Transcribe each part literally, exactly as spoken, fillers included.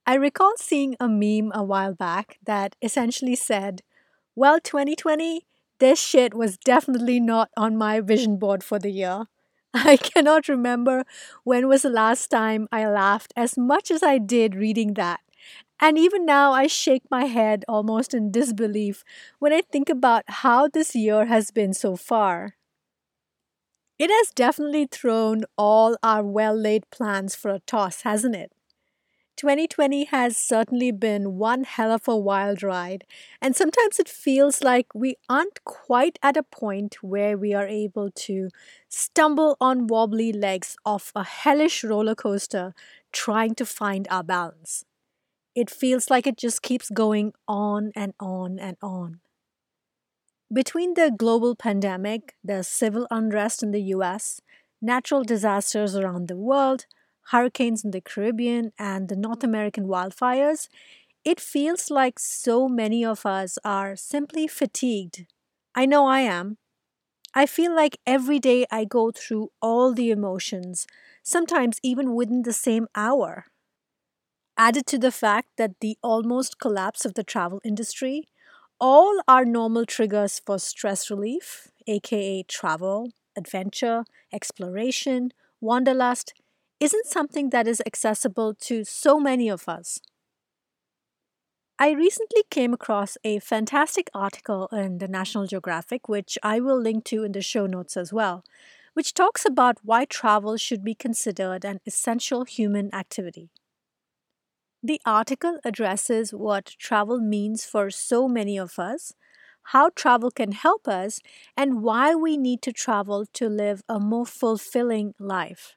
I recall seeing a meme a while back that essentially said, well, twenty twenty, this shit was definitely not on my vision board for the year. I cannot remember when was the last time I laughed as much as I did reading that. And even now, I shake my head almost in disbelief when I think about how this year has been so far. It has definitely thrown all our well laid plans for a toss, hasn't it? twenty twenty has certainly been one hell of a wild ride, and sometimes it feels like we aren't quite at a point where we are able to stumble on wobbly legs off a hellish roller coaster trying to find our balance. It feels like it just keeps going on and on and on. Between the global pandemic, the civil unrest in the U S, natural disasters around the world, hurricanes in the Caribbean, and the North American wildfires, it feels like so many of us are simply fatigued. I know I am. I feel like every day I go through all the emotions, sometimes even within the same hour. Added to the fact that the almost collapse of the travel industry, all our normal triggers for stress relief, aka travel, adventure, exploration, wanderlust, isn't something that is accessible to so many of us. I recently came across a fantastic article in the National Geographic, which I will link to in the show notes as well, which talks about why travel should be considered an essential human activity. The article addresses what travel means for so many of us, how travel can help us, and why we need to travel to live a more fulfilling life.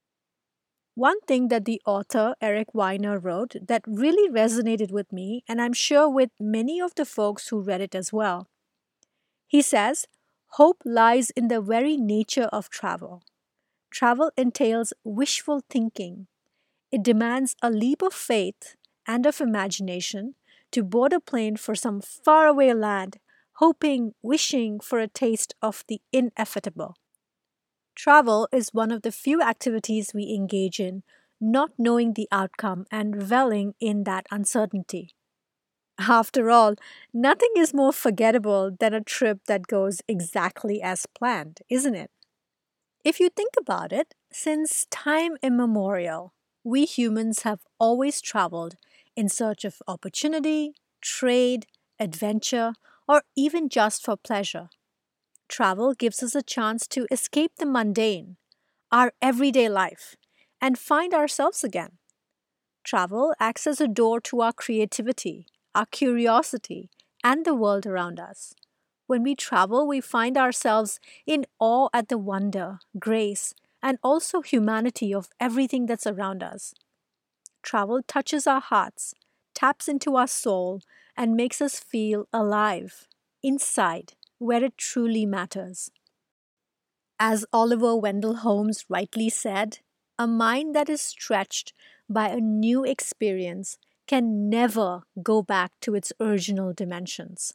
One thing that the author Eric Weiner wrote that really resonated with me, and I'm sure with many of the folks who read it as well. He says, hope lies in the very nature of travel. Travel entails wishful thinking. It demands a leap of faith and of imagination to board a plane for some faraway land, hoping, wishing for a taste of the inevitable. Travel is one of the few activities we engage in, not knowing the outcome and reveling in that uncertainty. After all, nothing is more forgettable than a trip that goes exactly as planned, isn't it? If you think about it, since time immemorial, we humans have always traveled in search of opportunity, trade, adventure, or even just for pleasure. Travel gives us a chance to escape the mundane, our everyday life, and find ourselves again. Travel acts as a door to our creativity, our curiosity, and the world around us. When we travel, we find ourselves in awe at the wonder, grace, and also humanity of everything that's around us. Travel touches our hearts, taps into our soul, and makes us feel alive, inside, where it truly matters. As Oliver Wendell Holmes rightly said, a mind that is stretched by a new experience can never go back to its original dimensions.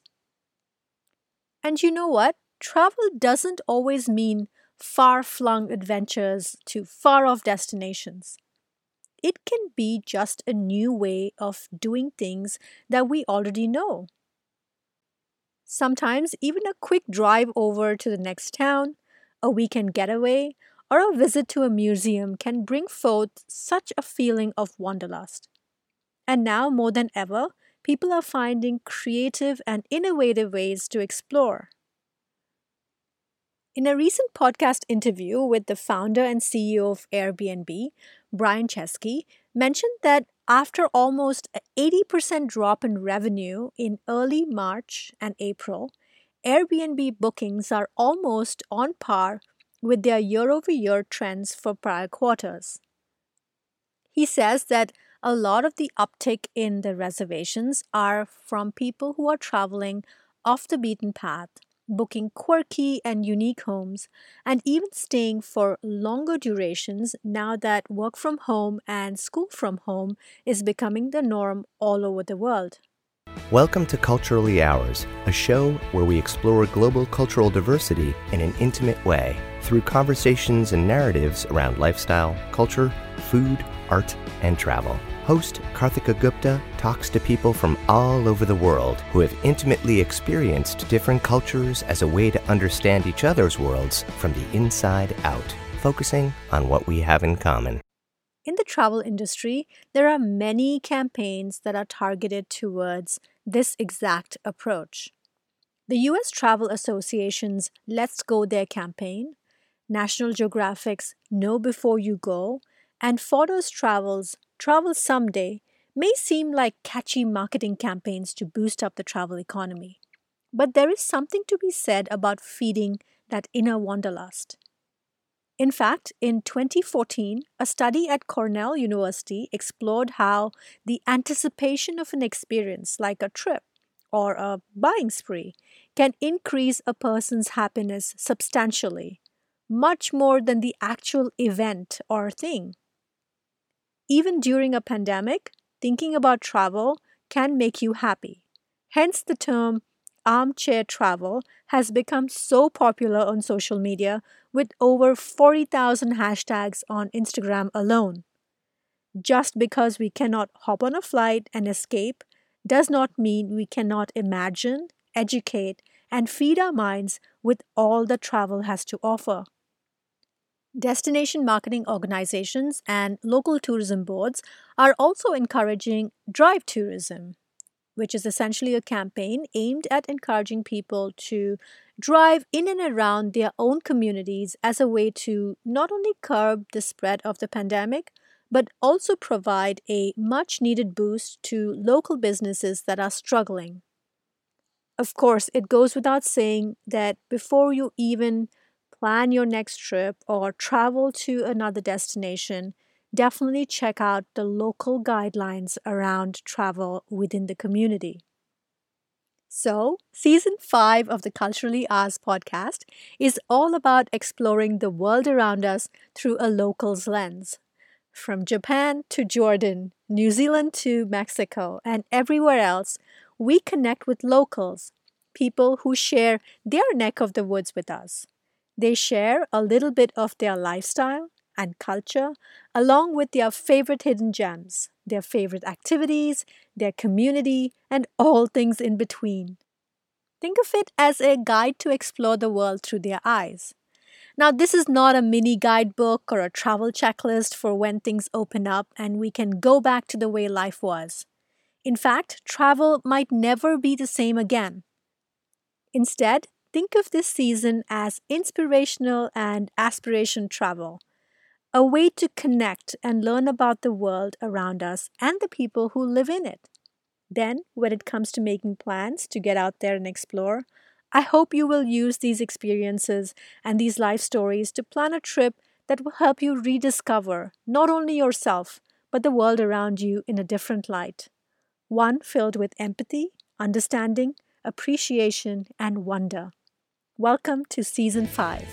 And you know what? Travel doesn't always mean far flung adventures to far off destinations. It can be just a new way of doing things that we already know. Sometimes, even a quick drive over to the next town, a weekend getaway, or a visit to a museum can bring forth such a feeling of wanderlust. And now, more than ever, people are finding creative and innovative ways to explore. In a recent podcast interview with the founder and C E O of Airbnb, Brian Chesky, mentioned that after almost an eighty percent drop in revenue in early March and April, Airbnb bookings are almost on par with their year over year trends for prior quarters. He says that a lot of the uptick in the reservations are from people who are traveling off the beaten path, booking quirky and unique homes, and even staying for longer durations now that work from home and school from home is becoming the norm all over the world. Welcome to Culturally Ours, a show where we explore global cultural diversity in an intimate way through conversations and narratives around lifestyle, culture, food, art, and travel. Host Karthika Gupta talks to people from all over the world who have intimately experienced different cultures as a way to understand each other's worlds from the inside out, focusing on what we have in common. In the travel industry, there are many campaigns that are targeted towards this exact approach. The U S Travel Association's Let's Go There campaign, National Geographic's Know Before You Go, and Fordor's Travel's Travel Someday may seem like catchy marketing campaigns to boost up the travel economy. But there is something to be said about feeding that inner wanderlust. In fact, in twenty fourteen, a study at Cornell University explored how the anticipation of an experience like a trip or a buying spree can increase a person's happiness substantially, much more than the actual event or thing. Even during a pandemic, thinking about travel can make you happy. Hence, the term armchair travel has become so popular on social media with over forty thousand hashtags on Instagram alone. Just because we cannot hop on a flight and escape does not mean we cannot imagine, educate, and feed our minds with all that travel has to offer. Destination marketing organizations and local tourism boards are also encouraging drive tourism, which is essentially a campaign aimed at encouraging people to drive in and around their own communities as a way to not only curb the spread of the pandemic, but also provide a much needed boost to local businesses that are struggling. Of course, it goes without saying that before you even plan your next trip or travel to another destination, definitely check out the local guidelines around travel within the community. So, season five of the Culturally Ours podcast is all about exploring the world around us through a local's lens. From Japan to Jordan, New Zealand to Mexico, and everywhere else, we connect with locals, people who share their neck of the woods with us. They share a little bit of their lifestyle and culture, along with their favorite hidden gems, their favorite activities, their community, and all things in between. Think of it as a guide to explore the world through their eyes. Now, this is not a mini guidebook or a travel checklist for when things open up and we can go back to the way life was. In fact, travel might never be the same again. Instead, think of this season as inspirational and aspiration travel, a way to connect and learn about the world around us and the people who live in it. Then, when it comes to making plans to get out there and explore, I hope you will use these experiences and these life stories to plan a trip that will help you rediscover not only yourself, but the world around you in a different light. One filled with empathy, understanding, appreciation, and wonder. Welcome to Season five.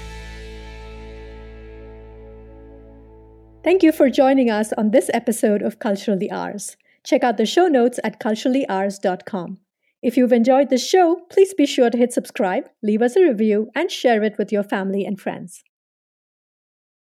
Thank you for joining us on this episode of Culturally Ours. Check out the show notes at culturally ours dot com. If you've enjoyed the show, please be sure to hit subscribe, leave us a review, and share it with your family and friends.